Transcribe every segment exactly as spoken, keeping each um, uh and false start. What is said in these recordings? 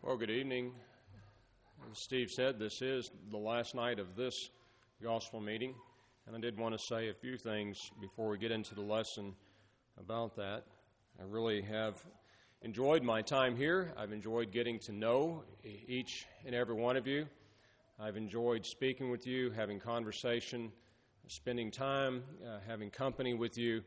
Well, good evening. As Steve said, this is the last night of this gospel meeting, and I did want to say a few things before we get into the lesson about that. I really have enjoyed my time here. I've enjoyed getting to know each and every one of you. I've enjoyed speaking with you, having conversation, spending time, uh, having company with you.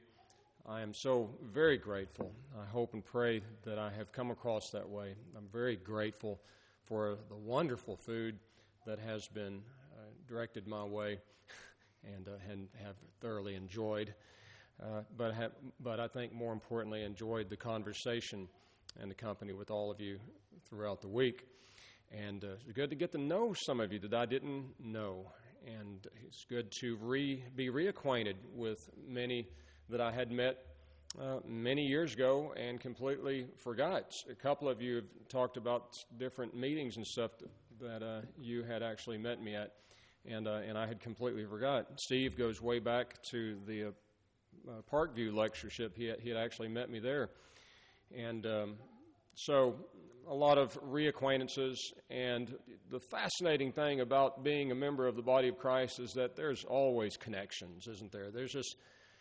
I am so very grateful. I hope and pray that I have come across that way. I'm very grateful for the wonderful food that has been uh, directed my way and, uh, and have thoroughly enjoyed. Uh, but, have, but I think more importantly enjoyed the conversation and the company with all of you throughout the week. And uh, it's good to get to know some of you that I didn't know. And it's good to re, be reacquainted with many that I had met uh, many years ago and completely forgot. A couple of you have talked about different meetings and stuff that, that uh, you had actually met me at, and uh, and I had completely forgot. Steve goes way back to the uh, uh, Parkview lectureship. He had, he had actually met me there. And um, so a lot of reacquaintances, and the fascinating thing about being a member of the body of Christ is that there's always connections, isn't there? There's just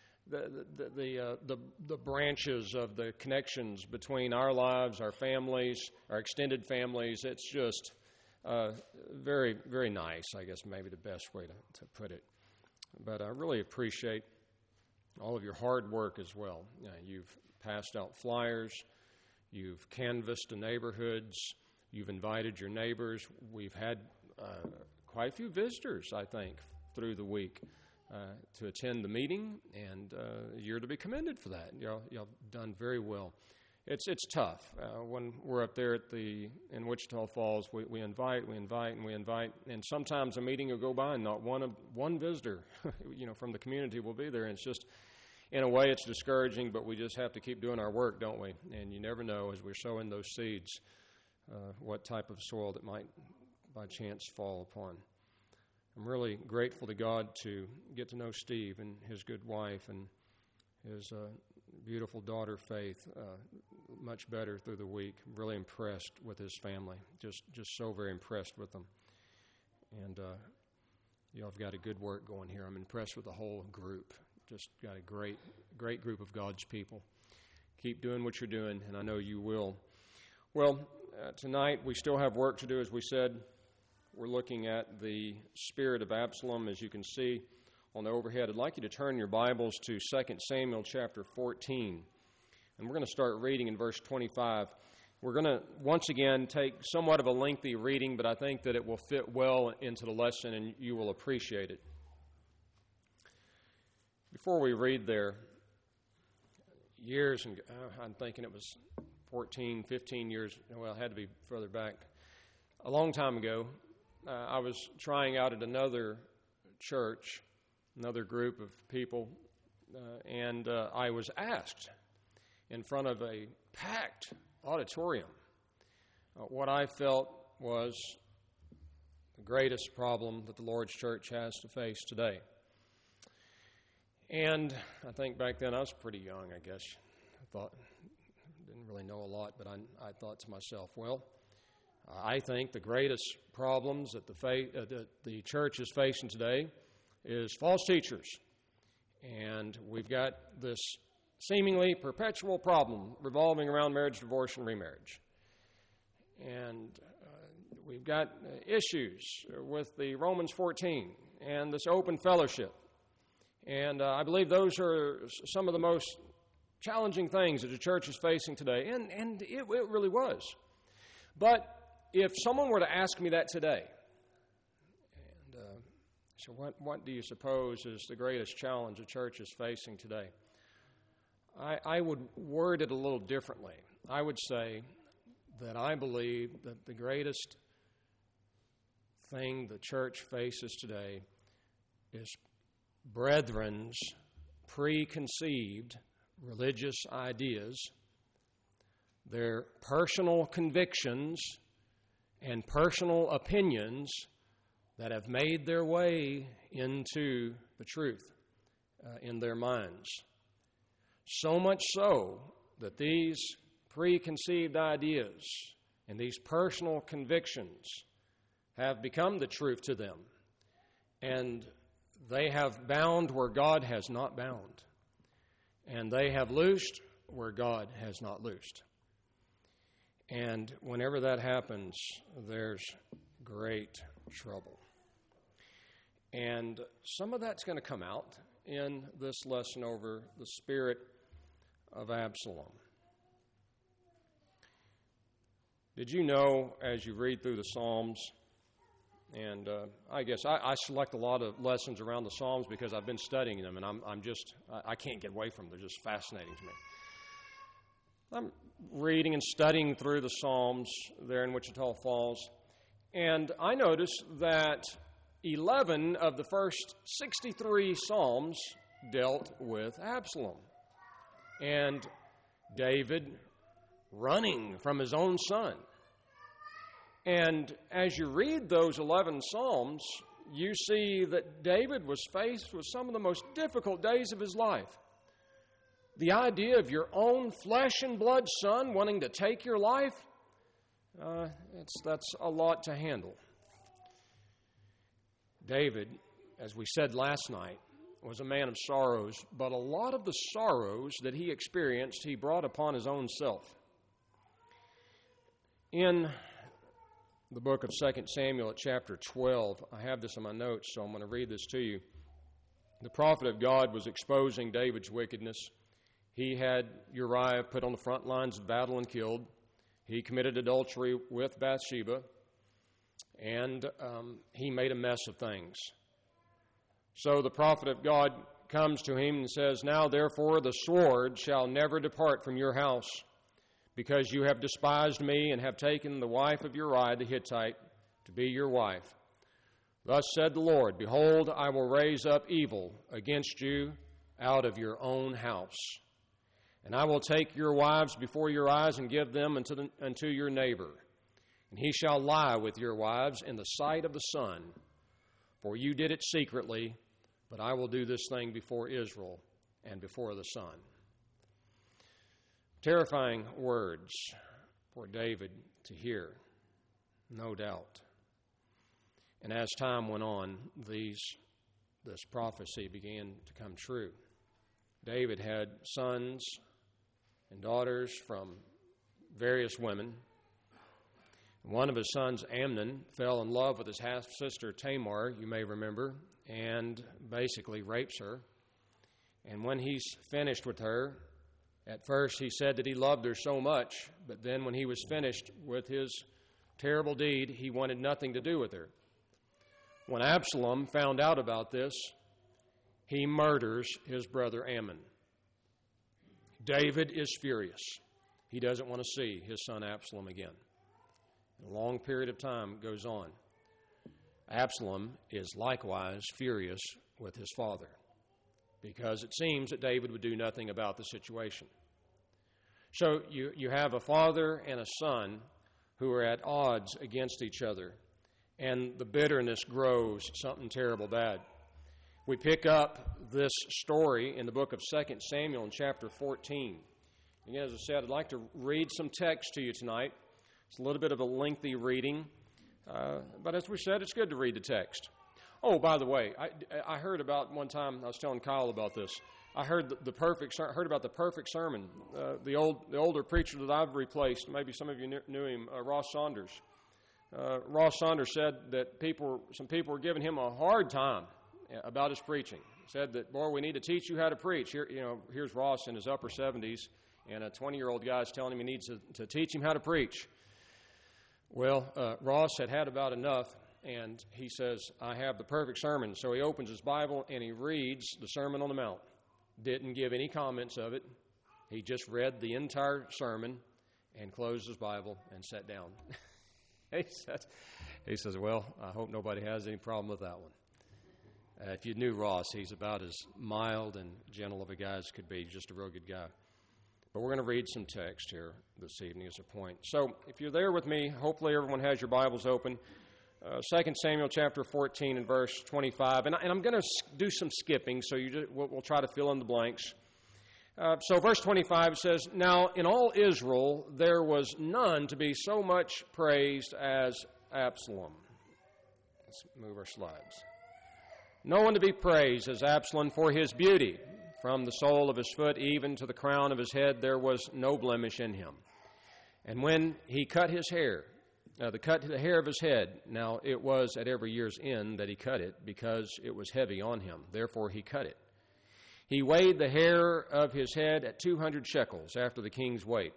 the the the, uh, the the branches of the connections between our lives, our families, our extended families. It's just uh, very, very nice, I guess maybe the best way to, to put it. But I really appreciate all of your hard work as well. You know, you've passed out flyers. You've canvassed the neighborhoods. You've invited your neighbors. We've had uh, quite a few visitors, I think, through the week uh, to attend the meeting, and uh, you're to be commended for that. Y'all, y'all done very well. It's it's tough uh, when we're up there at the in Wichita Falls. We, we invite, we invite, and we invite, and sometimes a meeting will go by and not one of one visitor, you know, from the community will be there. And it's just, in a way, it's discouraging, but we just have to keep doing our work, don't we? And you never know, as we're sowing those seeds, uh, what type of soil that might, by chance, fall upon. I'm really grateful to God to get to know Steve and his good wife and his uh, beautiful daughter, Faith, uh, much better through the week. I'm really impressed with his family, just just so very impressed with them. And uh, you know, I've got a good work going here. I'm impressed with the whole group. Just got a great, great group of God's people. Keep doing what you're doing, and I know you will. Well, uh, tonight we still have work to do, as we said. We're looking at the spirit of Absalom, as you can see on the overhead. I'd like you to turn your Bibles to Second Samuel chapter fourteen, and we're going to start reading in verse twenty-five. We're going to, once again, take somewhat of a lengthy reading, but I think that it will fit well into the lesson, and you will appreciate it. Before we read there, years, and uh, I'm thinking it was fourteen, fifteen years, well, it had to be further back. A long time ago, uh, I was trying out at another church, another group of people, uh, and uh, I was asked in front of a packed auditorium uh, what I felt was the greatest problem that the Lord's church has to face today. And I think back then I was pretty young, I guess. I thought, didn't really know a lot, but I, I thought to myself, well, I think the greatest problems that the, fa- uh, that the church is facing today is false teachers. And we've got this seemingly perpetual problem revolving around marriage, divorce, and remarriage. And uh, we've got uh, issues with the Romans fourteen and this open fellowship. And uh, I believe those are some of the most challenging things that the church is facing today. And, and it, it really was. But if someone were to ask me that today, and uh, so what, what do you suppose is the greatest challenge the church is facing today? I, I would word it a little differently. I would say that I believe that the greatest thing the church faces today is brethren's preconceived religious ideas, their personal convictions and personal opinions that have made their way into the truth uh, in their minds. So much so that these preconceived ideas And these personal convictions have become the truth to them. And they have bound where God has not bound. And they have loosed where God has not loosed. And whenever that happens, there's great trouble. And some of that's going to come out in this lesson over the spirit of Absalom. Did you know, as you read through the Psalms, and uh, I guess I, I select a lot of lessons around the Psalms because I've been studying them, and I'm, I'm just, I, I can't get away from them. They're just fascinating to me. I'm reading and studying through the Psalms there in Wichita Falls, and I noticed that eleven of the first sixty-three Psalms dealt with Absalom. And David running from his own son. And as you read those eleven Psalms, you see that David was faced with some of the most difficult days of his life. The idea of your own flesh and blood son wanting to take your life, uh, it's, that's a lot to handle. David, as we said last night, was a man of sorrows, but a lot of the sorrows that he experienced, he brought upon his own self. In the book of Second Samuel at chapter twelve, I have this in my notes, so I'm going to read this to you. The prophet of God was exposing David's wickedness. He had Uriah put on the front lines of battle and killed. He committed adultery with Bathsheba, and um, he made a mess of things. So the prophet of God comes to him and says, "Now therefore the sword shall never depart from your house, because you have despised me and have taken the wife of Uriah the Hittite to be your wife. Thus said the Lord, behold, I will raise up evil against you out of your own house. And I will take your wives before your eyes and give them unto, the, unto your neighbor. And he shall lie with your wives in the sight of the sun. For you did it secretly, but I will do this thing before Israel and before the sun." Terrifying words for David to hear, no doubt. And as time went on, these, this prophecy began to come true. David had sons and daughters from various women. One of his sons, Amnon, fell in love with his half-sister Tamar, you may remember, and basically rapes her. And when he's finished with her, at first he said that he loved her so much, but then when he was finished with his terrible deed, he wanted nothing to do with her. When Absalom found out about this, he murders his brother Ammon. David is furious. He doesn't want to see his son Absalom again. A long period of time goes on. Absalom is likewise furious with his father, because it seems that David would do nothing about the situation. So you, you have a father and a son who are at odds against each other, and the bitterness grows something terrible bad. We pick up this story in the book of Second Samuel in chapter fourteen. Again, as I said, I'd like to read some text to you tonight. It's a little bit of a lengthy reading, uh, but as we said, it's good to read the text. Oh, by the way, I, I heard about one time, I was telling Kyle about this, I heard the, the perfect heard about the perfect sermon. Uh, the old the older preacher that I've replaced, maybe some of you knew, knew him, uh, Ross Saunders. Uh, Ross Saunders said that people, some people were giving him a hard time about his preaching. He said that, boy, we need to teach you how to preach. Here, you know, here's Ross in his upper seventies, and a twenty-year-old guy is telling him he needs to, to teach him how to preach. Well, uh, Ross had had about enough, and he says, I have the perfect sermon. So he opens his Bible and he reads the Sermon on the Mount. Didn't give any comments of it. He just read the entire sermon and closed his Bible and sat down. he, says, he says, well, I hope nobody has any problem with that one. Uh, if you knew Ross, he's about as mild and gentle of a guy as could be, just a real good guy. But we're going to read some text here this evening as a point. So if you're there with me, hopefully everyone has your Bibles open. Uh, Second Samuel chapter fourteen and verse twenty-five. And, I, and I'm going to do some skipping, so you just, we'll, we'll try to fill in the blanks. Uh, so verse twenty-five says, "Now in all Israel there was none to be so much praised as Absalom." Let's move our slides. "No one to be praised as Absalom for his beauty. From the sole of his foot even to the crown of his head there was no blemish in him. And when he cut his hair, uh, the cut the hair of his head, now it was at every year's end that he cut it, because it was heavy on him. Therefore he cut it. He weighed the hair of his head at two hundred shekels after the king's weight.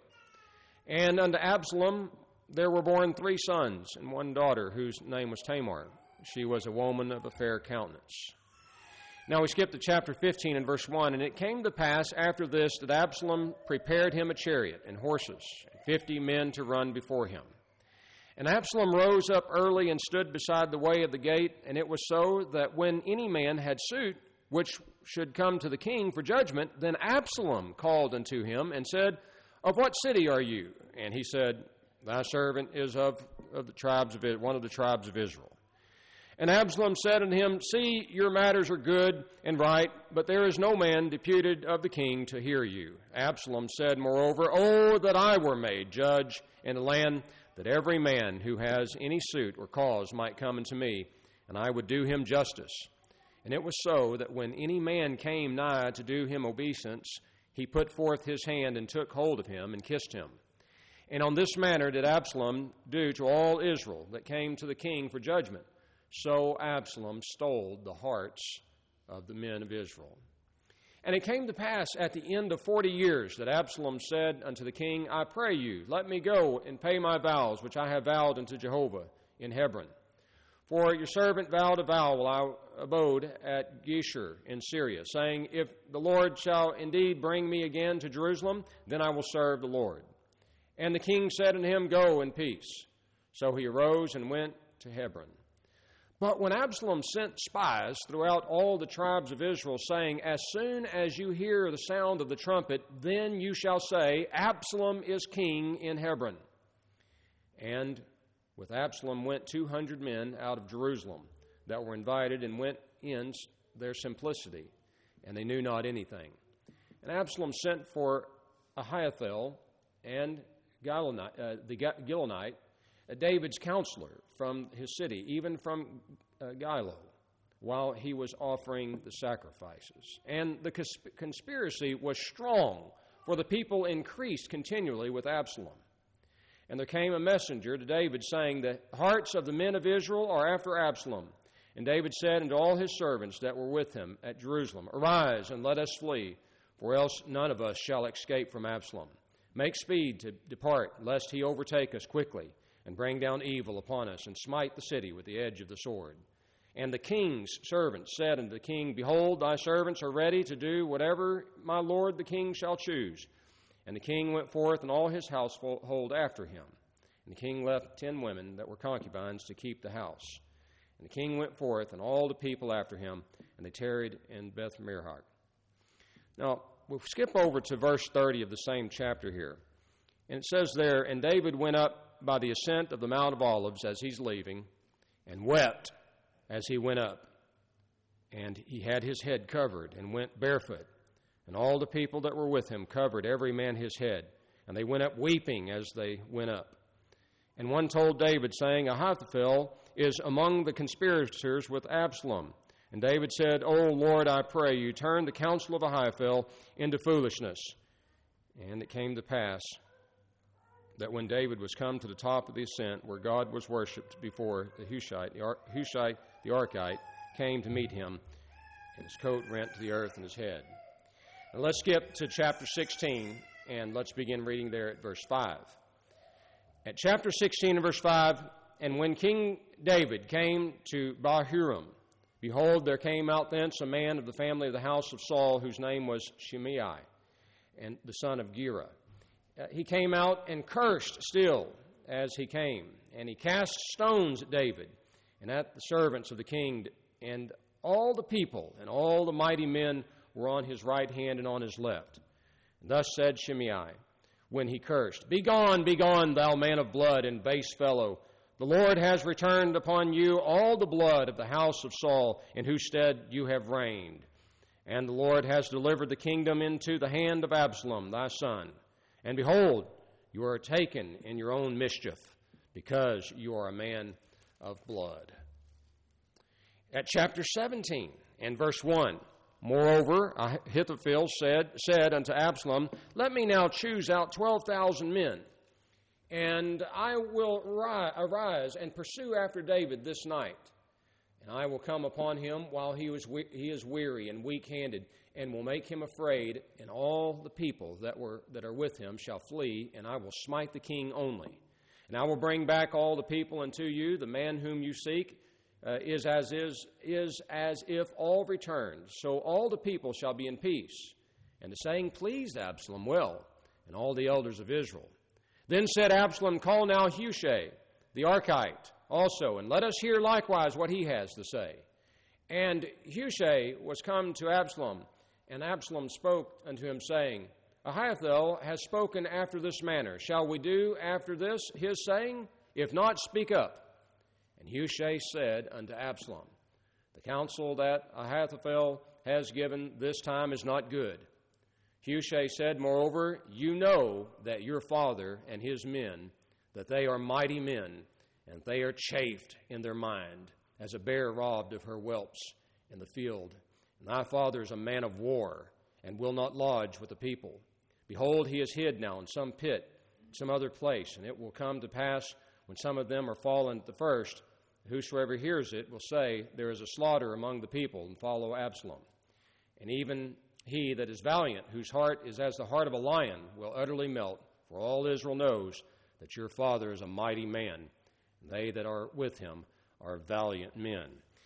And unto Absalom there were born three sons and one daughter, whose name was Tamar. She was a woman of a fair countenance." Now we skip to chapter fifteen and verse one. "And it came to pass after this that Absalom prepared him a chariot and horses, and fifty men to run before him. And Absalom rose up early and stood beside the way of the gate. And it was so that when any man had suit which should come to the king for judgment, then Absalom called unto him and said, Of what city are you? And he said, Thy servant is of, of the tribes of one of the tribes of Israel. And Absalom said unto him, See, your matters are good and right, but there is no man deputed of the king to hear you. Absalom said, Moreover, Oh, that I were made judge in the land, that every man who has any suit or cause might come unto me, and I would do him justice. And it was so that when any man came nigh to do him obeisance, he put forth his hand and took hold of him and kissed him. And on this manner did Absalom do to all Israel that came to the king for judgment. So Absalom stole the hearts of the men of Israel. And it came to pass at the end of forty years that Absalom said unto the king, I pray you, let me go and pay my vows, which I have vowed unto Jehovah in Hebron. For your servant vowed a vow while I abode at Geshur in Syria, saying, If the Lord shall indeed bring me again to Jerusalem, then I will serve the Lord. And the king said unto him, Go in peace. So he arose and went to Hebron. But when Absalom sent spies throughout all the tribes of Israel, saying, As soon as you hear the sound of the trumpet, then you shall say, Absalom is king in Hebron. And with Absalom went two hundred men out of Jerusalem that were invited, and went in their simplicity, and they knew not anything. And Absalom sent for Ahithophel and Gilonite, uh, the Gilonite, uh, David's counselor, from his city, even from uh, Gilo, while he was offering the sacrifices. And the cons- conspiracy was strong, for the people increased continually with Absalom. And there came a messenger to David, saying, The hearts of the men of Israel are after Absalom. And David said unto all his servants that were with him at Jerusalem, Arise, and let us flee, for else none of us shall escape from Absalom. Make speed to depart, lest he overtake us quickly, and bring down evil upon us, and smite the city with the edge of the sword. And the king's servants said unto the king, Behold, thy servants are ready to do whatever my lord the king shall choose. And the king went forth, and all his household after him. And the king left ten women that were concubines to keep the house. And the king went forth, and all the people after him, and they tarried in Beth-merah. Now, we'll skip over to verse thirty of the same chapter here. And it says there, And David went up by the ascent of the Mount of Olives as he's leaving, and wept as he went up. And he had his head covered, and went barefoot. And all the people that were with him covered every man his head. And they went up weeping as they went up. And one told David, saying, Ahithophel is among the conspirators with Absalom. And David said, O Lord, I pray you, turn the counsel of Ahithophel into foolishness. And it came to pass that when David was come to the top of the ascent, where God was worshipped before, the Hushite, the, Ar- Hushite, the Archite, came to meet him, and his coat rent to the earth and his head. Now let's skip to chapter sixteen, and let's begin reading there at verse five. At chapter sixteen and verse five, And when King David came to Bahurim, behold, there came out thence a man of the family of the house of Saul, whose name was Shimei, and the son of Gera. Uh, he came out and cursed still as he came, and he cast stones at David and at the servants of the king, and all the people and all the mighty men were on his right hand and on his left. And thus said Shimei, when he cursed, Begone, begone, thou man of blood and base fellow. The Lord has returned upon you all the blood of the house of Saul, in whose stead you have reigned. And the Lord has delivered the kingdom into the hand of Absalom, thy son. And behold, you are taken in your own mischief, because you are a man of blood. At chapter seventeen and verse one, moreover, Ahithophel said, said unto Absalom, Let me now choose out twelve thousand men, and I will ri- arise and pursue after David this night. And I will come upon him while he, was we- he is weary and weak-handed, and will make him afraid, and all the people that were that are with him shall flee, and I will smite the king only. And I will bring back all the people unto you. The man whom you seek uh, is as is is as if all returned. So all the people shall be in peace. And the saying pleased Absalom well, and all the elders of Israel. Then said Absalom, Call now Hushai, the Archite, also, and let us hear likewise what he has to say. And Hushai was come to Absalom, and Absalom spoke unto him, saying, Ahithophel has spoken after this manner. Shall we do after this his saying? If not, speak up. And Hushai said unto Absalom, The counsel that Ahithophel has given this time is not good. Hushai said, Moreover, you know that your father and his men, that they are mighty men, and they are chafed in their mind, as a bear robbed of her whelps in the field. And thy father is a man of war, and will not lodge with the people. Behold, he is hid now in some pit, some other place, and it will come to pass, when some of them are fallen at the first, whosoever hears it will say, There is a slaughter among the people, and follow Absalom. And even he that is valiant, whose heart is as the heart of a lion, will utterly melt, for all Israel knows that your father is a mighty man, and they that are with him are valiant men.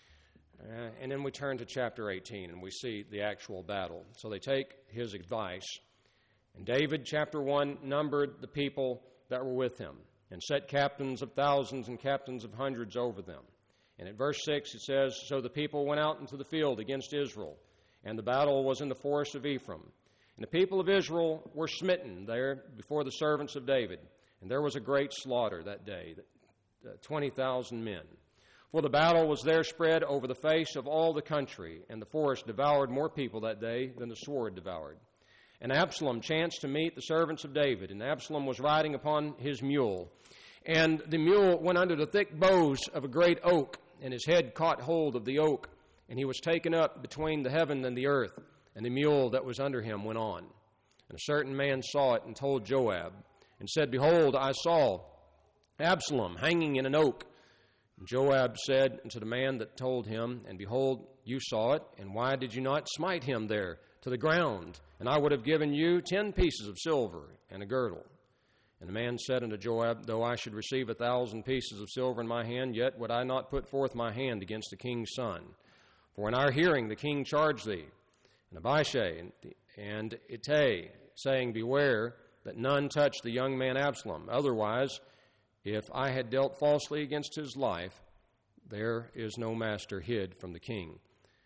Uh, and then we turn to chapter eighteen, and we see the actual battle. So they take his advice. And David, chapter one, numbered the people that were with him, and set captains of thousands and captains of hundreds over them. And at verse six it says, So the people went out into the field against Israel, and the battle was in the forest of Ephraim. And the people of Israel were smitten there before the servants of David. And there was a great slaughter that day, twenty thousand men. For the battle was there spread over the face of all the country, and the forest devoured more people that day than the sword devoured. And Absalom chanced to meet the servants of David, and Absalom was riding upon his mule. And the mule went under the thick boughs of a great oak, and his head caught hold of the oak, and he was taken up between the heaven and the earth, and the mule that was under him went on. And a certain man saw it and told Joab, and said, Behold, I saw Absalom hanging in an oak. And Joab said unto the man that told him, And behold, you saw it, and why did you not smite him there to the ground? And I would have given you ten pieces of silver and a girdle. And the man said unto Joab, Though I should receive a thousand pieces of silver in my hand, yet would I not put forth my hand against the king's son. For in our hearing the king charged thee, and Abishai and, and Ittai, saying, Beware that none touch the young man Absalom. Otherwise, if I had dealt falsely against his life, there is no master hid from the king.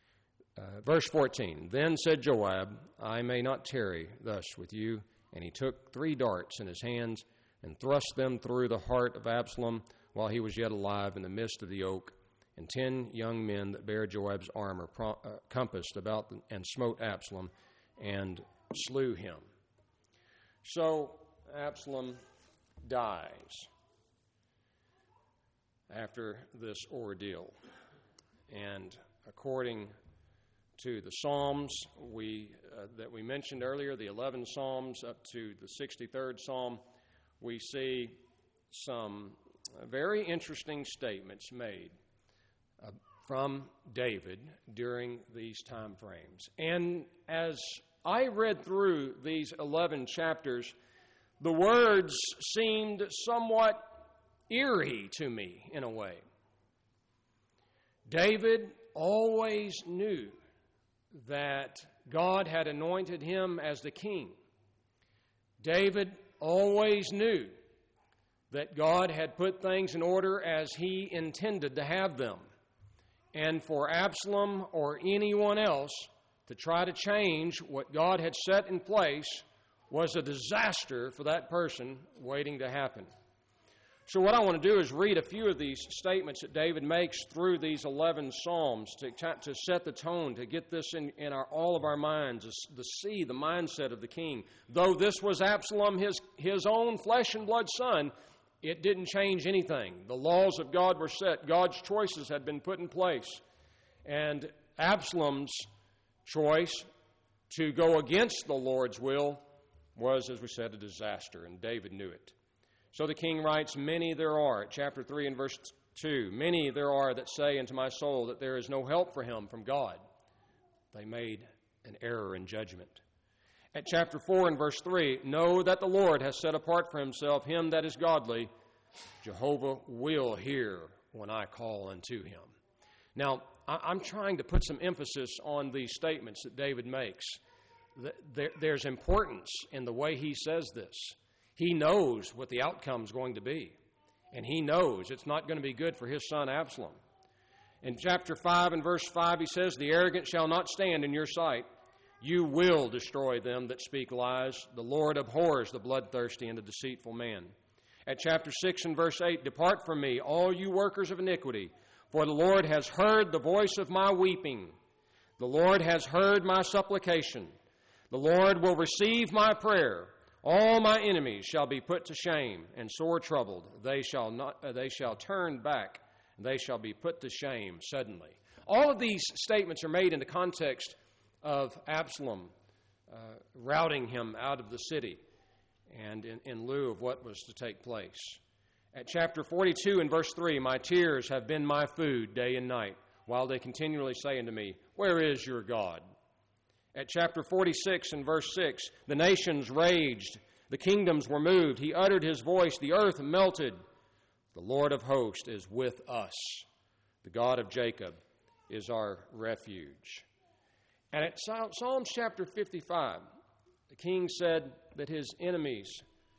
Uh, verse fourteen, Then said Joab, I may not tarry thus with you. And he took three darts in his hands and thrust them through the heart of Absalom while he was yet alive in the midst of the oak. And ten young men that bare Joab's armor pro- uh, compassed about them and smote Absalom and slew him. So Absalom dies after this ordeal. And according to the Psalms we uh, that we mentioned earlier, the eleven Psalms up to the sixty-third Psalm, we see some uh, very interesting statements made uh, from David during these time frames. And as I read through these eleven chapters, the words seemed somewhat eerie to me in a way. David always knew that God had anointed him as the king. David always knew that God had put things in order as he intended to have them. And for Absalom or anyone else to try to change what God had set in place was a disaster for that person waiting to happen. So what I want to do is read a few of these statements that David makes through these eleven Psalms to, to set the tone, to get this in, in our, all of our minds, to see the mindset of the king. Though this was Absalom, his, his own flesh and blood son, it didn't change anything. The laws of God were set. God's choices had been put in place. And Absalom's choice to go against the Lord's will was, as we said, a disaster, and David knew it. So the king writes, many there are, at chapter three and verse two, many there are that say unto my soul that there is no help for him from God. They made an error in judgment. At chapter four and verse three, know that the Lord has set apart for himself him that is godly. Jehovah will hear when I call unto him. Now, I'm trying to put some emphasis on these statements that David makes. There's importance in the way he says this. He knows what the outcome is going to be, and he knows it's not going to be good for his son Absalom. In chapter five and verse five, he says, the arrogant shall not stand in your sight. You will destroy them that speak lies. The Lord abhors the bloodthirsty and the deceitful man. At chapter six and verse eight, depart from me, all you workers of iniquity, for the Lord has heard the voice of my weeping. The Lord has heard my supplication. The Lord will receive my prayer. All my enemies shall be put to shame and sore troubled. They shall not. Uh, they shall turn back, and they shall be put to shame suddenly. All of these statements are made in the context of Absalom uh, routing him out of the city, and in, in lieu of what was to take place. At chapter forty-two and verse three, my tears have been my food day and night, while they continually say unto me, where is your God? At chapter forty-six and verse six, the nations raged, the kingdoms were moved, he uttered his voice, the earth melted. The Lord of hosts is with us. The God of Jacob is our refuge. And at Psalms chapter fifty-five, the king said that his enemies,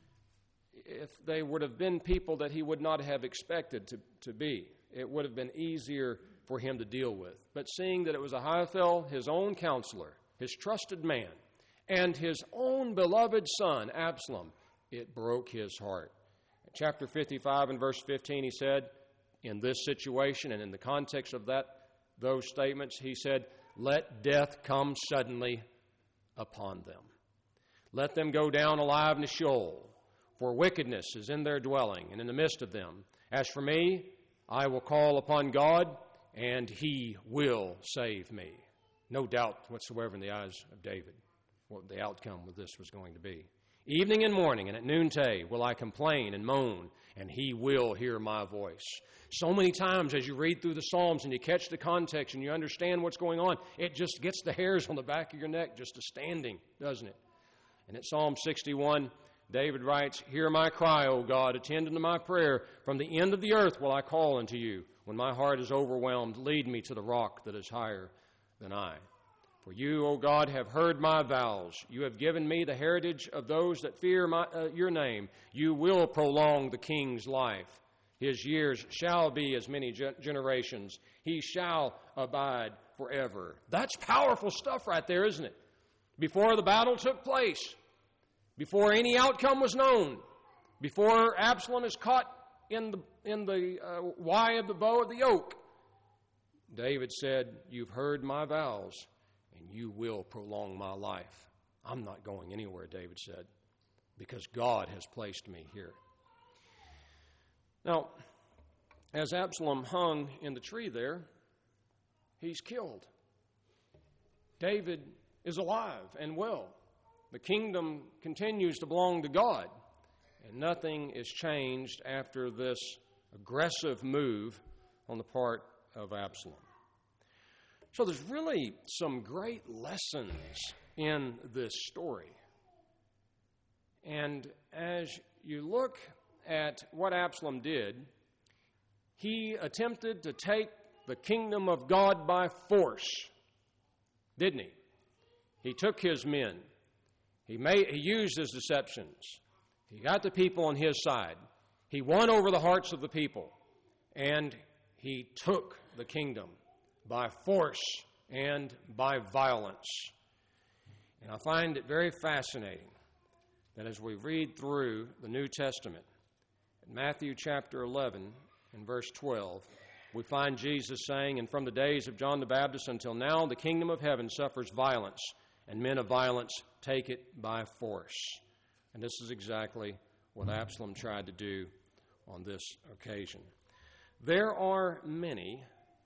if they would have been people that he would not have expected to, to be, it would have been easier for him to deal with. But seeing that it was Ahithophel, his own counselor, his trusted man, and his own beloved son, Absalom, it broke his heart. In chapter fifty-five and verse fifteen, he said, in this situation and in the context of that, those statements, he said, let death come suddenly upon them. Let them go down alive into Sheol, for wickedness is in their dwelling and in the midst of them. As for me, I will call upon God, and he will save me. No doubt whatsoever in the eyes of David what the outcome of this was going to be. Evening and morning and at noontide will I complain and moan, and he will hear my voice. So many times as you read through the Psalms and you catch the context and you understand what's going on, it just gets the hairs on the back of your neck just a standing, doesn't it? And at Psalm sixty-one, David writes, hear my cry, O God, attend unto my prayer. From the end of the earth will I call unto you. When my heart is overwhelmed, lead me to the rock that is higher than I. For you, O God, have heard my vows. You have given me the heritage of those that fear my, uh, your name. You will prolong the king's life. His years shall be as many ge- generations. He shall abide forever. That's powerful stuff right there, isn't it? Before the battle took place, before any outcome was known, before Absalom is caught in the, in the uh, Y of the bow of the oak, David said, you've heard my vows, and you will prolong my life. I'm not going anywhere, David said, because God has placed me here. Now, as Absalom hung in the tree there, he's killed. David is alive and well. The kingdom continues to belong to God, and nothing is changed after this aggressive move on the part of Absalom. So there's really some great lessons in this story. And as you look at what Absalom did, he attempted to take the kingdom of God by force, didn't he? He took his men. He made, he used his deceptions. He got the people on his side. He won over the hearts of the people. And he took the kingdom by force and by violence. And I find it very fascinating that as we read through the New Testament In Matthew chapter eleven, in verse twelve, we find Jesus saying, "And from the days of John the Baptist until now, the kingdom of heaven suffers violence, and men of violence take it by force." And this is exactly what Absalom tried to do on this occasion. There are many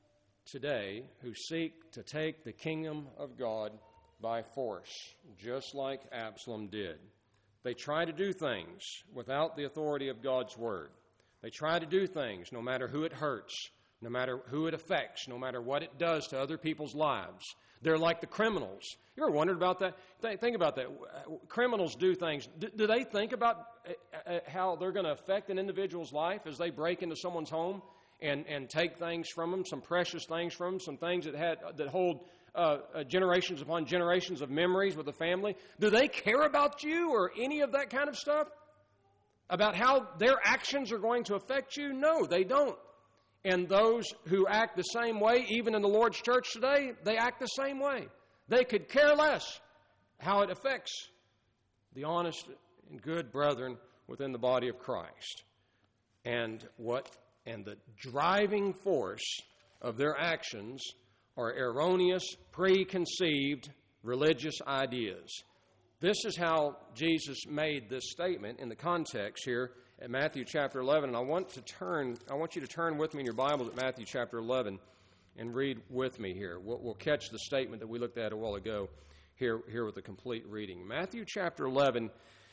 today who seek to take the kingdom of God by force, just like Absalom did. They try to do things without the authority of God's word. They try to do things no matter who it hurts, no matter who it affects, no matter what it does to other people's lives. They're like the criminals. You ever wondered about that? Th- think about that. Criminals do things. Do, do they think about uh, how they're going to affect an individual's life as they break into someone's home and, and take things from them, some precious things from them, some things that had that hold uh, uh, generations upon generations of memories with the family? Do they care about you or any of that kind of stuff? About how their actions are going to affect you? No, they don't. And those who act the same way, even in the Lord's church today, they act the same way. They could care less how it affects the honest and good brethren within the body of Christ. And what and the driving force of their actions are erroneous, preconceived religious ideas. This is how Jesus made this statement in the context here at Matthew chapter eleven, and I want to turn. I want you to turn with me in your Bibles at Matthew chapter eleven, and read with me here. We'll, we'll catch the statement that we looked at a while ago here, here with the complete reading. Matthew chapter eleven,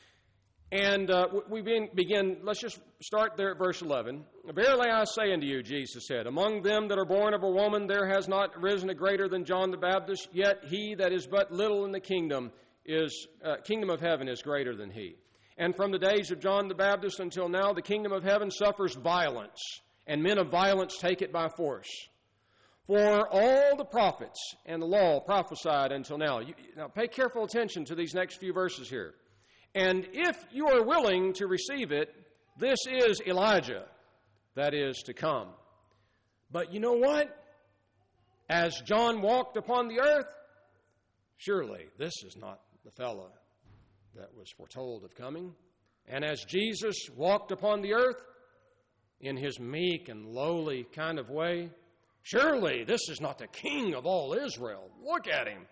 and uh, we begin. Let's just start there at verse eleven. "Verily I say unto you," Jesus said, "among them that are born of a woman, there has not risen a greater than John the Baptist. Yet he that is but little in the kingdom is uh, kingdom of heaven is greater than he. And from the days of John the Baptist until now, the kingdom of heaven suffers violence, and men of violence take it by force. For all the prophets and the law prophesied until now." You, now pay careful attention to these next few verses here. "And if you are willing to receive it, this is Elijah that is to come. But you know what? As John walked upon the earth, surely this is not the fellow that was foretold of coming. And as Jesus walked upon the earth in his meek and lowly kind of way, surely this is not the king of all Israel. Look at him."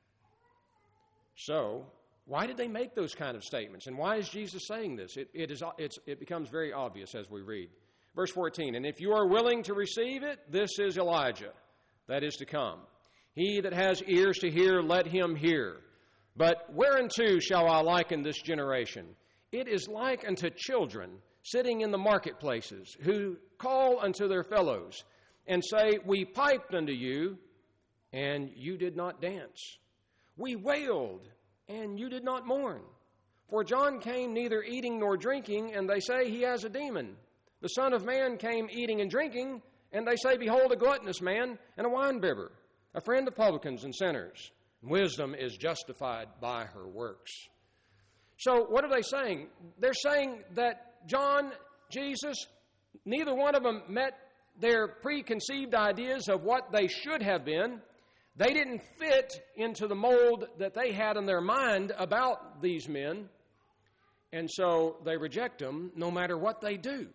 So, why did they make those kind of statements? And why is Jesus saying this? It, it, is, it's, it becomes very obvious as we read. Verse fourteen, "And if you are willing to receive it, this is Elijah that is to come. He that has ears to hear, let him hear. But whereunto shall I liken this generation? It is like unto children sitting in the marketplaces, who call unto their fellows, and say, We piped unto you, and you did not dance. We wailed, and you did not mourn. For John came neither eating nor drinking, and they say he has a demon. The Son of Man came eating and drinking, and they say, Behold, a gluttonous man and a winebibber, a friend of publicans and sinners. Wisdom is justified by her works." So what are they saying? They're saying that John, Jesus, neither one of them met their preconceived ideas of what they should have been. They didn't fit into the mold that they had in their mind about these men. And so they reject them no matter what they do.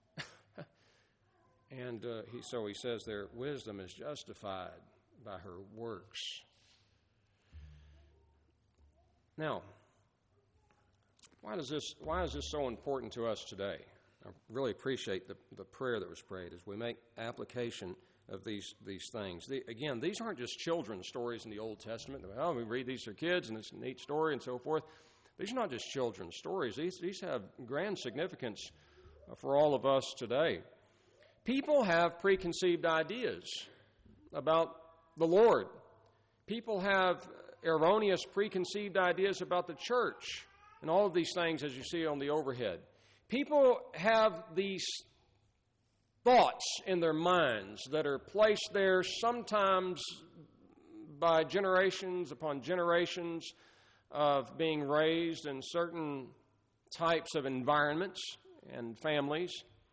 and uh, he, so he says their wisdom is justified by her works. Now, why does this why is this so important to us today? I really appreciate the, the prayer that was prayed as we make application of these these things. The, again, these aren't just children's stories in the Old Testament. Oh, we read these for kids and it's a neat story and so forth. These are not just children's stories. These, these have grand significance for all of us today. People have preconceived ideas about the Lord. People have erroneous preconceived ideas about the church and all of these things as you see on the overhead. People have these thoughts in their minds that are placed there sometimes by generations upon generations of being raised in certain types of environments and families.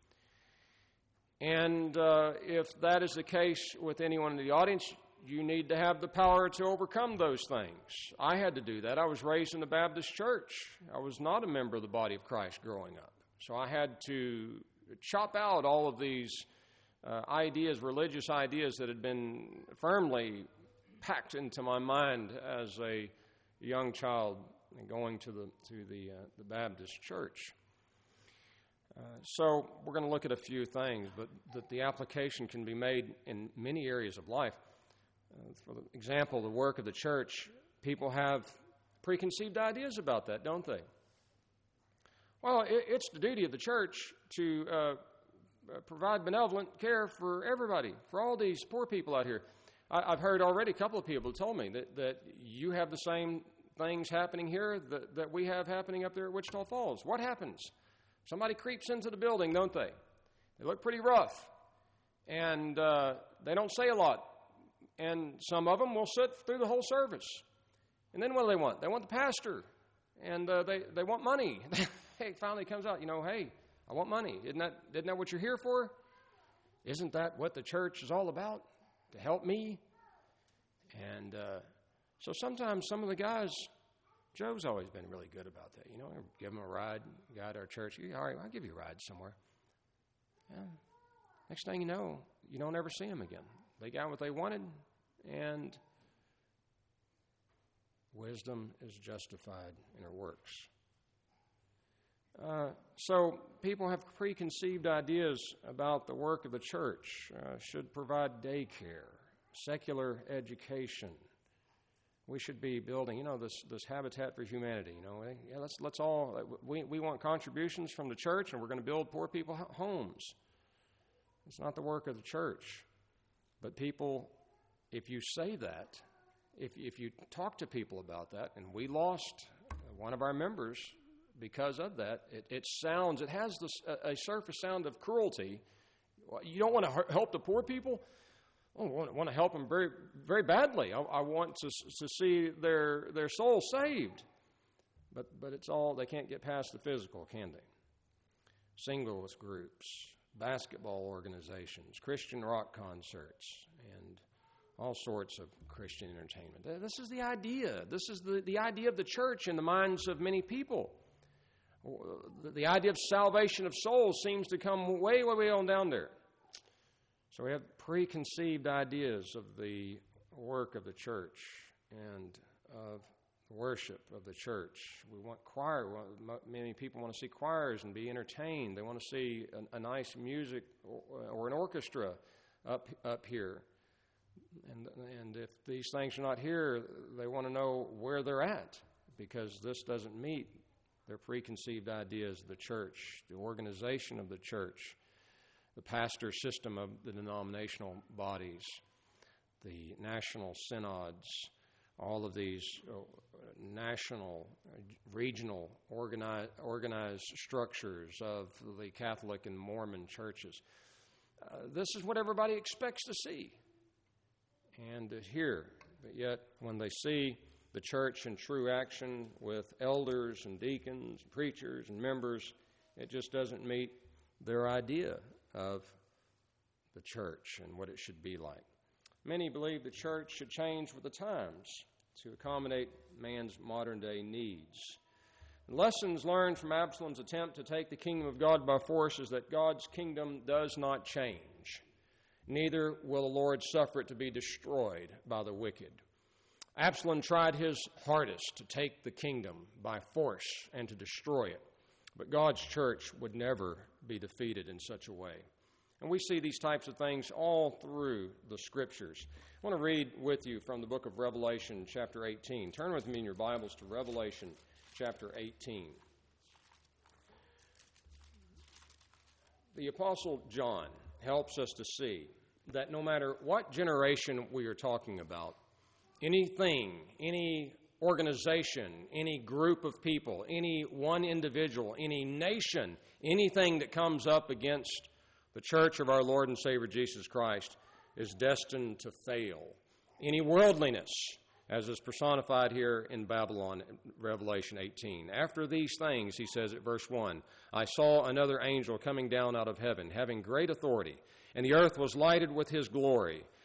And uh, if that is the case with anyone in the audience, you need to have the power to overcome those things. I had to do that. I was raised in the Baptist church. I was not a member of the body of Christ growing up. So I had to chop out all of these uh, ideas, religious ideas that had been firmly packed into my mind as a young child going to the to the uh, the Baptist church. Uh, so we're going to look at a few things, but that the application can be made in many areas of life. Uh, for example, the work of the church, people have preconceived ideas about that, don't they? Well, it, it's the duty of the church to uh, provide benevolent care for everybody, for all these poor people out here. I, I've heard already a couple of people tell me that, that you have the same things happening here that, that we have happening up there at Wichita Falls. What happens? Somebody creeps into the building, don't they? They look pretty rough, and uh, they don't say a lot. And some of them will sit through the whole service. And then what do they want? They want the pastor, and uh, they, they want money. It finally comes out, you know, hey, I want money. Isn't that, isn't that what you're here for? Isn't that what the church is all about? To help me? And uh, so sometimes some of the guys, Joe's always been really good about that. You know, give him a ride, guide our church. All right, I'll give you a ride somewhere. Yeah. Next thing you know, you don't ever see them again. They got what they wanted, and wisdom is justified in her works. Uh, so people have preconceived ideas about the work of the church. Uh, should provide daycare, secular education. We should be building, you know, this this Habitat for Humanity. You know, yeah, let's let's all we we want contributions from the church, and we're going to build poor people homes. It's not the work of the church, but people, if you say that, if if you talk to people about that, and we lost one of our members because of that, it, it sounds it has this a, a surface sound of cruelty. You don't want to help the poor people. Oh, I want to help them very, very badly. I, I want to to see their their soul saved, but but it's all they can't get past the physical, can they? Singles groups, basketball organizations, Christian rock concerts, and all sorts of Christian entertainment. This is the idea. This is the, the idea of the church in the minds of many people. The, the idea of salvation of souls seems to come way, way, way on down there. So we have preconceived ideas of the work of the church and of the worship of the church. We want choir. Many people want to see choirs and be entertained. They want to see a, a nice music or, or an orchestra up up here. And, and if these things are not here, they want to know where they're at, because this doesn't meet their preconceived ideas of the church, the organization of the church, the pastor system of the denominational bodies, the national synods, all of these uh, national, uh, regional organized, organized structures of the Catholic and Mormon churches. Uh, this is what everybody expects to see and to hear. But yet, when they see the church in true action with elders and deacons, and preachers and members, it just doesn't meet their idea of the church and what it should be like. Many believe the church should change with the times to accommodate man's modern-day needs. The lessons learned from Absalom's attempt to take the kingdom of God by force is that God's kingdom does not change. Neither will the Lord suffer it to be destroyed by the wicked. Absalom tried his hardest to take the kingdom by force and to destroy it, but God's church would never be defeated in such a way. And we see these types of things all through the Scriptures. I want to read with you from the book of Revelation, chapter eighteen. Turn with me in your Bibles to Revelation, chapter eighteen. The Apostle John helps us to see that no matter what generation we are talking about, anything, any organization, any group of people, any one individual, any nation, anything that comes up against the church of our Lord and Savior Jesus Christ is destined to fail. Any worldliness, as is personified here in Babylon, Revelation eighteen. After these things, he says at verse one, I saw another angel coming down out of heaven, having great authority, and the earth was lighted with his glory.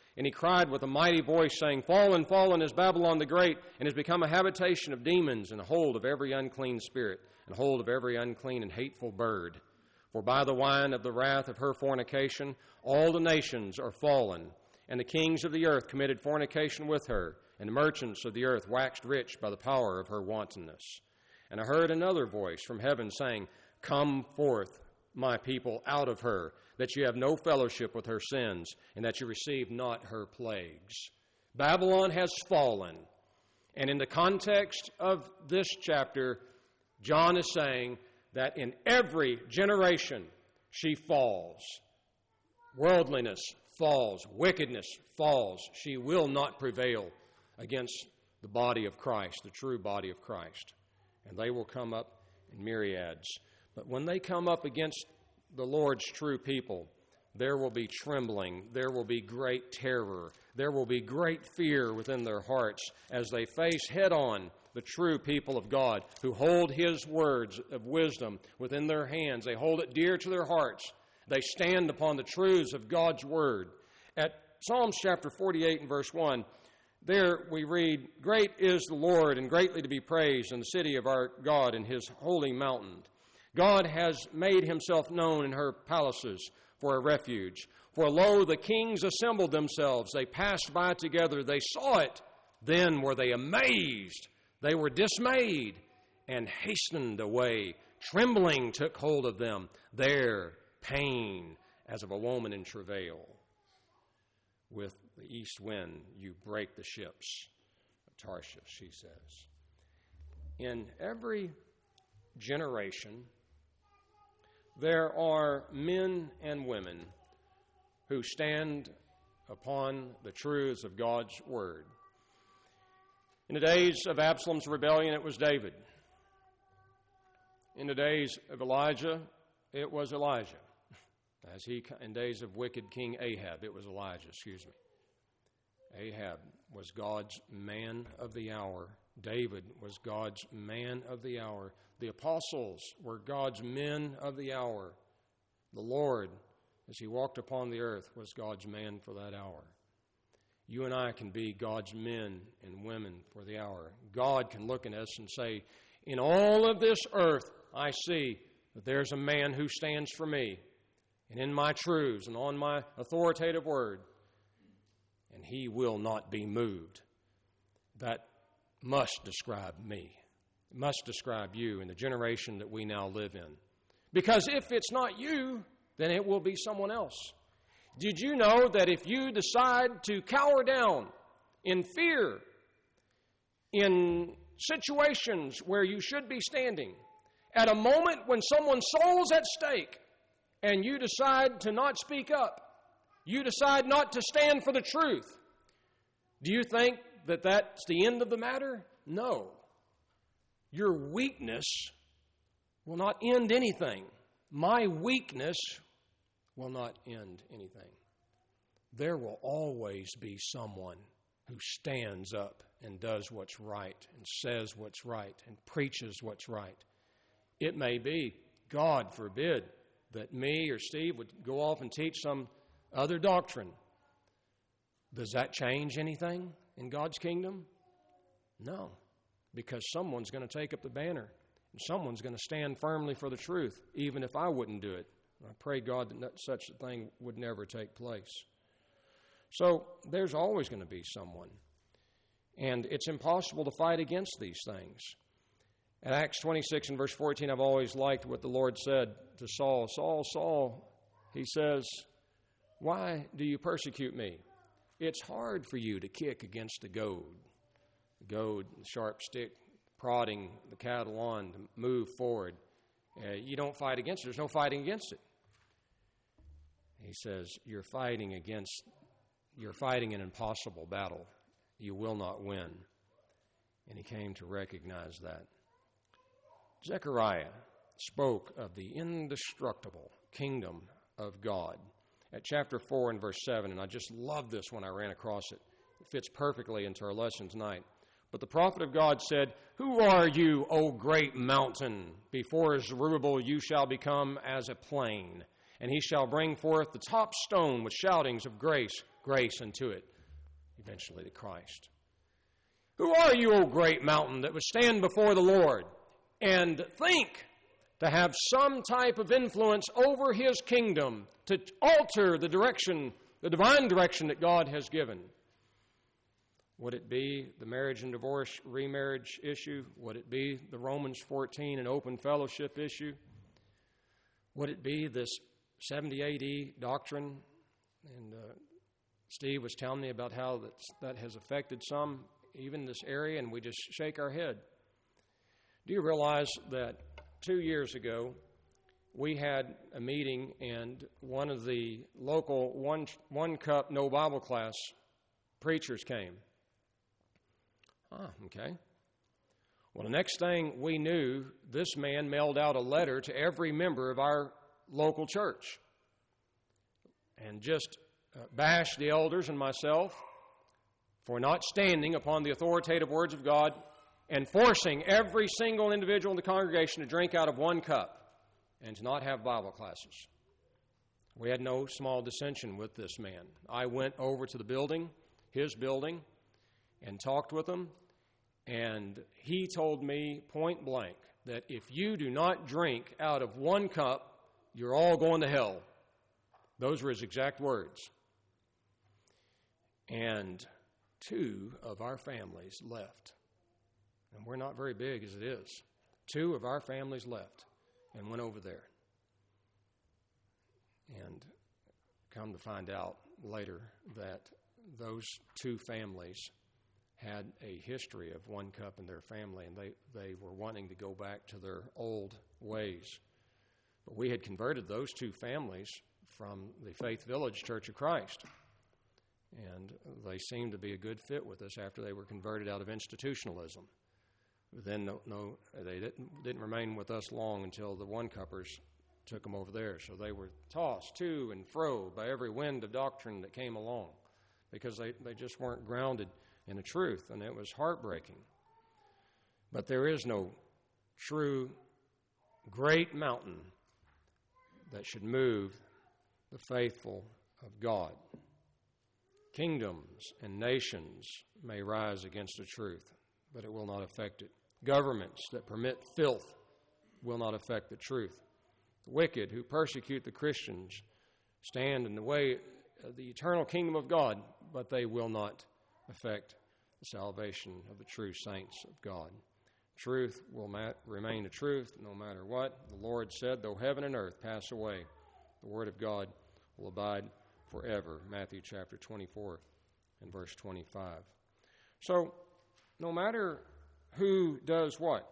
And he cried with a mighty voice, saying, Fallen, fallen is Babylon the Great, and has become a habitation of demons, and a hold of every unclean spirit, and hold of every unclean and hateful bird. For by the wine of the wrath of her fornication all the nations are fallen, and the kings of the earth committed fornication with her, and the merchants of the earth waxed rich by the power of her wantonness. And I heard another voice from heaven saying, Come forth, my people, out of her, that you have no fellowship with her sins, and that you receive not her plagues. Babylon has fallen. And in the context of this chapter, John is saying that in every generation she falls. Worldliness falls. Wickedness falls. She will not prevail against the body of Christ, the true body of Christ. And they will come up in myriads. But when they come up against the Lord's true people, there will be trembling, there will be great terror, there will be great fear within their hearts as they face head-on the true people of God who hold His words of wisdom within their hands. They hold it dear to their hearts. They stand upon the truths of God's Word. At Psalms chapter forty-eight and verse one, there we read, Great is the Lord, and greatly to be praised in the city of our God in His holy mountain. God has made Himself known in her palaces for a refuge. For lo, the kings assembled themselves. They passed by together. They saw it. Then were they amazed. They were dismayed and hastened away. Trembling took hold of them. There, pain as of a woman in travail. With the east wind, you break the ships of Tarshish, she says. In every generation, there are men and women who stand upon the truths of God's Word. In the days of Absalom's rebellion, it was David. In the days of Elijah, it was Elijah. As he, in days of wicked King Ahab, it was Elijah, excuse me. Ahab was God's man of the hour. David was God's man of the hour. The apostles were God's men of the hour. The Lord, as He walked upon the earth, was God's man for that hour. You and I can be God's men and women for the hour. God can look at us and say, in all of this earth, I see that there's a man who stands for me, and in my truths and on my authoritative word, and he will not be moved. That must describe me. It must describe you in the generation that we now live in. Because if it's not you, then it will be someone else. Did you know that if you decide to cower down in fear, in situations where you should be standing, at a moment when someone's soul's at stake, and you decide to not speak up, you decide not to stand for the truth, do you think that that's the end of the matter? No. Your weakness will not end anything. My weakness will not end anything. There will always be someone who stands up and does what's right and says what's right and preaches what's right. It may be, God forbid, that me or Steve would go off and teach some other doctrine. Does that change anything in God's kingdom? No, because someone's going to take up the banner and someone's going to stand firmly for the truth, even if I wouldn't do it. I pray God that such a thing would never take place. So there's always going to be someone. And it's impossible to fight against these things. At Acts twenty-six and verse fourteen, I've always liked what the Lord said to Saul. Saul, Saul, He says, why do you persecute me? It's hard for you to kick against the goad. The goad, the sharp stick, prodding the cattle on to move forward. Uh, you don't fight against it. There's no fighting against it. He says, you're fighting against, you're fighting an impossible battle. You will not win. And he came to recognize that. Zechariah spoke of the indestructible kingdom of God at chapter four and verse seven, and I just love this when I ran across it. It fits perfectly into our lesson tonight. But the prophet of God said, who are you, O great mountain? Before Zerubbabel you shall become as a plain, and he shall bring forth the top stone with shoutings of grace, grace unto it, eventually to Christ. Who are you, O great mountain, that would stand before the Lord and think to have some type of influence over his kingdom to alter the direction, the divine direction that God has given? Would it be the marriage and divorce remarriage issue? Would it be the Romans fourteen and open fellowship issue? Would it be this seventy A D doctrine? And uh, Steve was telling me about how that, that has affected some, even this area, and we just shake our head. Do you realize that two years ago we had a meeting and one of the local one, one cup no Bible class preachers came? Ah, okay. Well, the next thing we knew, this man mailed out a letter to every member of our local church and just uh, bashed the elders and myself for not standing upon the authoritative words of God and forcing every single individual in the congregation to drink out of one cup and to not have Bible classes. We had no small dissension with this man. I went over to the building, his building, and talked with him, and he told me point blank that if you do not drink out of one cup, you're all going to hell. Those were his exact words. And two of our families left. And we're not very big as it is. Two of our families left and went over there. And come to find out later that those two families had a history of one cup in their family, and they, they were wanting to go back to their old ways. But we had converted those two families from the Faith Village Church of Christ, and they seemed to be a good fit with us after they were converted out of institutionalism. But then no, no, they didn't, didn't remain with us long until the one-cuppers took them over there. So they were tossed to and fro by every wind of doctrine that came along because they, they just weren't grounded in the truth, and it was heartbreaking. But there is no true great mountain that should move the faithful of God. Kingdoms and nations may rise against the truth, but it will not affect it. Governments that permit filth will not affect the truth. The wicked who persecute the Christians stand in the way of the eternal kingdom of God, but they will not affect the salvation of the true saints of God. Truth will ma- remain the truth no matter what. The Lord said, though heaven and earth pass away, the word of God will abide forever. Matthew chapter twenty-four and verse twenty-five. So, no matter who does what,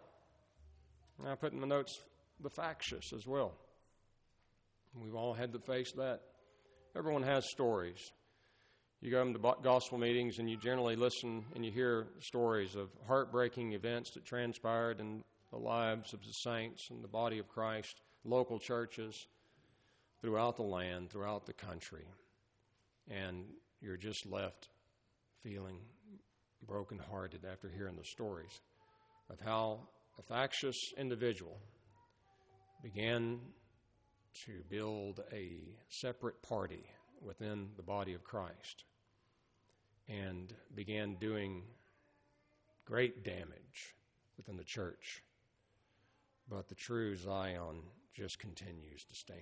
I put in the notes the factious as well. We've all had to face that. Everyone has stories. You go into gospel meetings and you generally listen and you hear stories of heartbreaking events that transpired in the lives of the saints and the body of Christ, local churches throughout the land, throughout the country. And you're just left feeling brokenhearted after hearing the stories of how a factious individual began to build a separate party within the body of Christ and began doing great damage within the church. But the true Zion just continues to stand.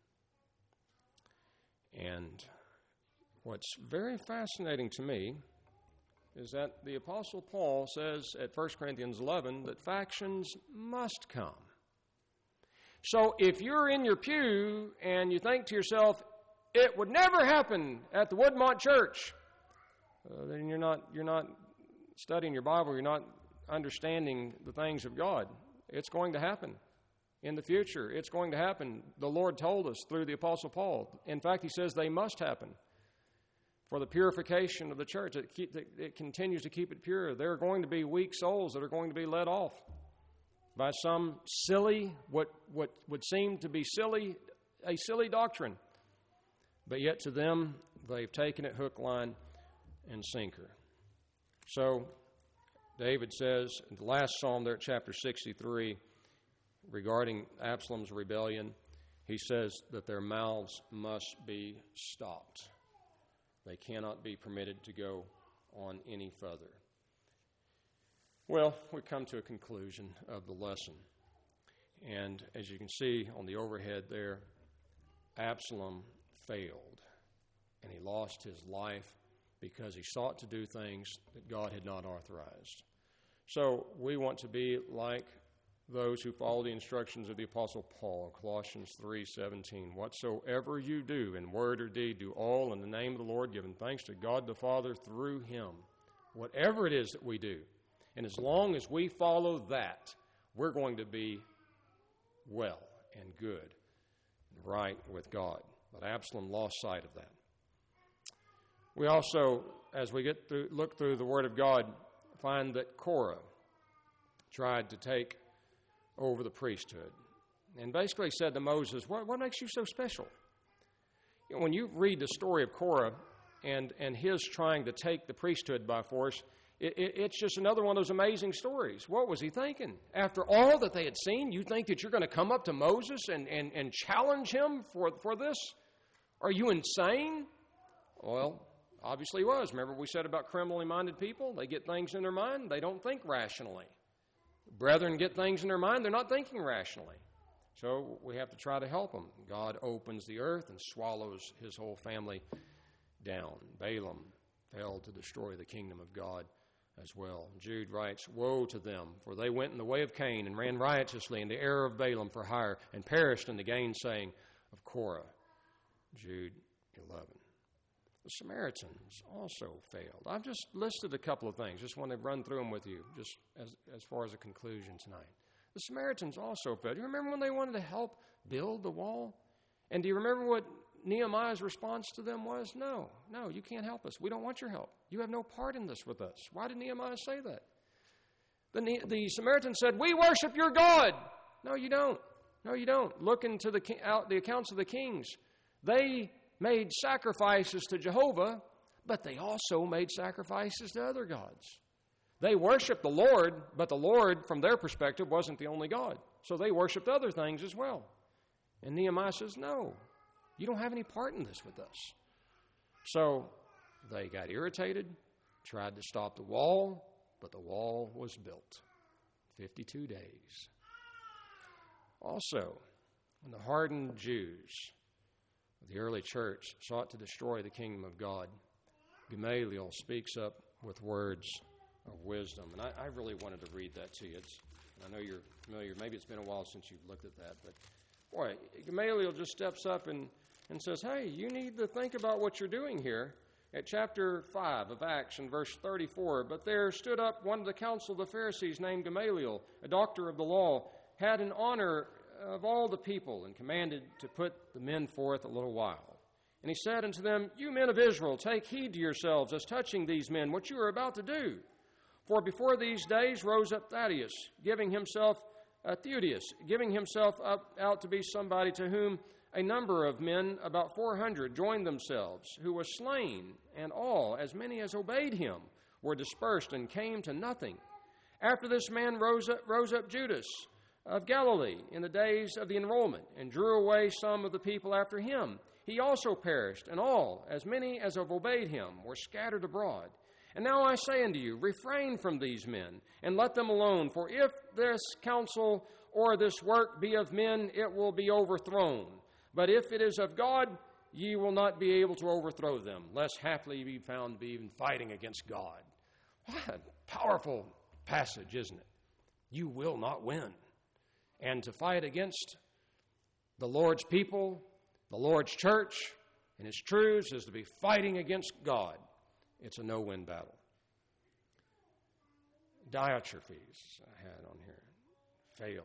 And what's very fascinating to me is that the Apostle Paul says at First Corinthians eleven that factions must come. So if you're in your pew and you think to yourself, it would never happen at the Woodmont Church, uh, then you're not you're not studying your Bible, you're not understanding the things of God. It's going to happen in the future. It's going to happen. The Lord told us through the Apostle Paul. In fact, he says they must happen for the purification of the church. It, keep, it continues to keep it pure. There are going to be weak souls that are going to be led off by some silly, what, what would seem to be silly, a silly doctrine. But yet to them, they've taken it hook, line, and sinker. So David says in the last psalm there at chapter sixty-three regarding Absalom's rebellion, he says that their mouths must be stopped. They cannot be permitted to go on any further. Well, we come to a conclusion of the lesson. And as you can see on the overhead there, Absalom failed, and he lost his life because he sought to do things that God had not authorized. So we want to be like those who follow the instructions of the Apostle Paul, Colossians three seventeen. Whatsoever you do in word or deed, do all in the name of the Lord, giving thanks to God the Father through him. Whatever it is that we do. And as long as we follow that, we're going to be well and good and right with God. But Absalom lost sight of that. We also, as we get through, look through the Word of God, find that Korah tried to take over the priesthood and basically said to Moses, what, what makes you so special? You know, when you read the story of Korah and, and his trying to take the priesthood by force, it, it, it's just another one of those amazing stories. What was he thinking? After all that they had seen, you think that you're going to come up to Moses and, and, and challenge him for, for this? Are you insane? Well, obviously he was. Remember we said about criminally minded people? They get things in their mind. They don't think rationally. Brethren get things in their mind. They're not thinking rationally. So we have to try to help them. God opens the earth and swallows his whole family down. Balaam fell to destroy the kingdom of God as well. Jude writes, woe to them, for they went in the way of Cain and ran riotously in the error of Balaam for hire and perished in the gainsaying of Korah. Jude eleven. The Samaritans also failed. I've just listed a couple of things. Just want to run through them with you, just as, as far as a conclusion tonight. The Samaritans also failed. Do you remember when they wanted to help build the wall? And do you remember what Nehemiah's response to them was? No, no, you can't help us. We don't want your help. You have no part in this with us. Why did Nehemiah say that? The, the Samaritans said, we worship your God. No, you don't. No, you don't. Look into the, out the accounts of the kings. They made sacrifices to Jehovah, but they also made sacrifices to other gods. They worshiped the Lord, but the Lord, from their perspective, wasn't the only God. So they worshiped other things as well. And Nehemiah says, no, you don't have any part in this with us. So they got irritated, tried to stop the wall, but the wall was built. fifty-two days. Also, when the hardened Jews of the early church sought to destroy the kingdom of God, Gamaliel speaks up with words of wisdom. And I, I really wanted to read that to you. It's, I know you're familiar. Maybe it's been a while since you've looked at that. But, boy, Gamaliel just steps up and, and says, hey, you need to think about what you're doing here. At chapter five of Acts in verse thirty-four, but there stood up one of the council of the Pharisees named Gamaliel, a doctor of the law, had an honor of all the people, and commanded to put the men forth a little while. And he said unto them, you men of Israel, take heed to yourselves as touching these men, what you are about to do. For before these days rose up Thaddeus, giving himself, uh, Theudius, giving himself up out to be somebody, to whom a number of men, about four hundred, joined themselves, who was slain, and all, as many as obeyed him, were dispersed and came to nothing. After this man rose up, rose up Judas of Galilee in the days of the enrollment, and drew away some of the people after him. He also perished, and all, as many as have obeyed him, were scattered abroad. And now I say unto you, refrain from these men, and let them alone. For if this counsel or this work be of men, it will be overthrown. But if it is of God, ye will not be able to overthrow them, lest haply ye be found to be even fighting against God. What a powerful passage, isn't it? You will not win. And to fight against the Lord's people, the Lord's church, and his truths is to be fighting against God. It's a no-win battle. Diotrephes, I had on here, failed.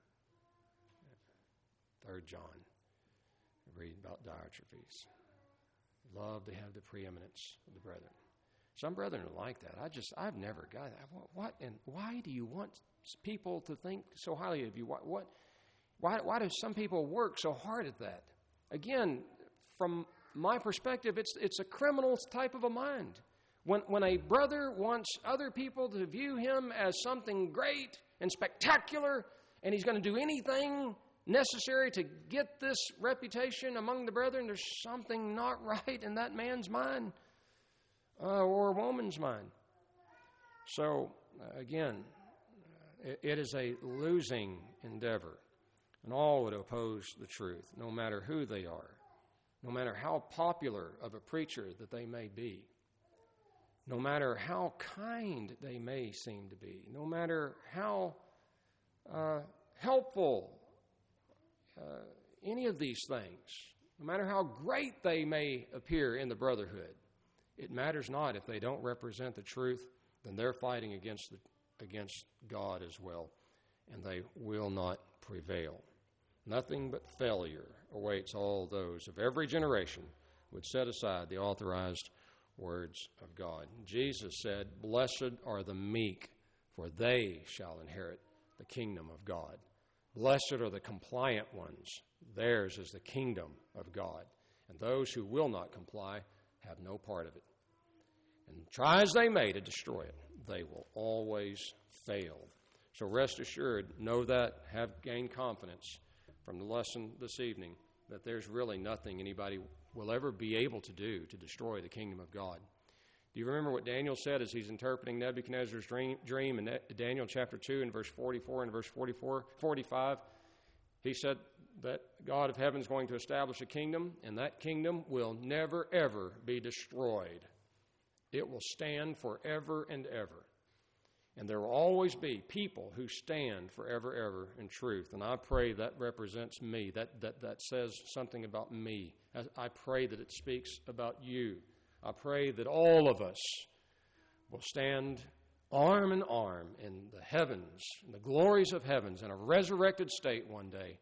Third John, read about Diotrephes. Love to have the preeminence of the brethren. Some brethren are like that. I just, I've never got that. What, what and why do you want people to think so highly of you? What, what, why, why do some people work so hard at that? Again, from my perspective, it's it's a criminal type of a mind. When when a brother wants other people to view him as something great and spectacular, and he's going to do anything necessary to get this reputation among the brethren, there's something not right in that man's mind uh, or woman's mind. So, uh, again, it, it is a losing endeavor, and all would oppose the truth, no matter who they are, no matter how popular of a preacher that they may be, no matter how kind they may seem to be, no matter how uh, helpful uh, any of these things, no matter how great they may appear in the brotherhood. It matters not if they don't represent the truth, then they're fighting against the, against God as well, and they will not prevail. Nothing but failure awaits all those of every generation who would set aside the authorized words of God. Jesus said, "Blessed are the meek, for they shall inherit the kingdom of God. Blessed are the compliant ones. Theirs is the kingdom of God. And those who will not comply have no part of it. And try as they may to destroy it, they will always fail." So rest assured, know that, have gained confidence from the lesson this evening, that there's really nothing anybody will ever be able to do to destroy the kingdom of God. Do you remember what Daniel said as he's interpreting Nebuchadnezzar's dream, dream in Daniel chapter two and verse forty-four and verse forty-four, forty-five? He said that God of heaven is going to establish a kingdom, and that kingdom will never, ever be destroyed. It will stand forever and ever. And there will always be people who stand forever, ever in truth. And I pray that represents me. That, that, that says something about me. I, I pray that it speaks about you. I pray that all of us will stand arm in arm in the heavens, in the glories of heavens, in a resurrected state one day,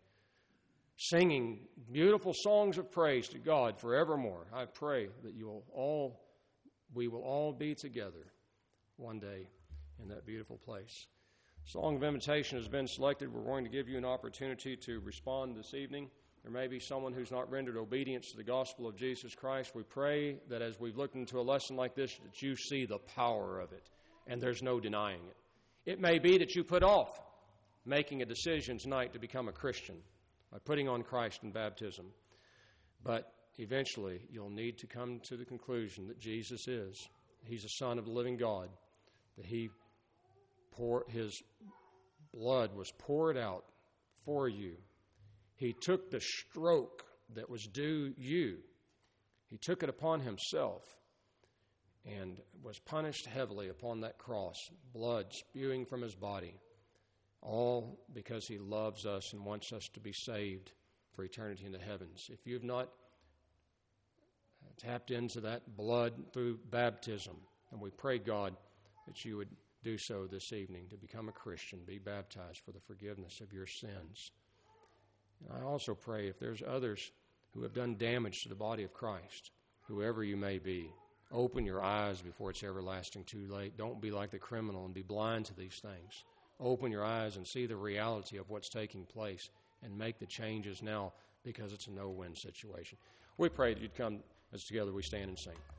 singing beautiful songs of praise to God forevermore. I pray that you will all, we will all be together one day in that beautiful place. Song of invitation has been selected. We're going to give you an opportunity to respond this evening. There may be someone who's not rendered obedience to the gospel of Jesus Christ. We pray that as we've looked into a lesson like this, that you see the power of it, and there's no denying it. It may be that you put off making a decision tonight to become a Christian by putting on Christ in baptism. But eventually, you'll need to come to the conclusion that Jesus is. He's the Son of the living God, that he pour, his blood was poured out for you. He took the stroke that was due you. He took it upon himself and was punished heavily upon that cross, blood spewing from his body, all because he loves us and wants us to be saved for eternity in the heavens. If you've not tapped into that blood through baptism, and we pray, God, that you would do so this evening to become a Christian, be baptized for the forgiveness of your sins. And I also pray if there's others who have done damage to the body of Christ, whoever you may be, open your eyes before it's everlasting too late. Don't be like the criminal and be blind to these things. Open your eyes and see the reality of what's taking place and make the changes now, because it's a no-win situation. We pray that you'd come as together we stand and sing.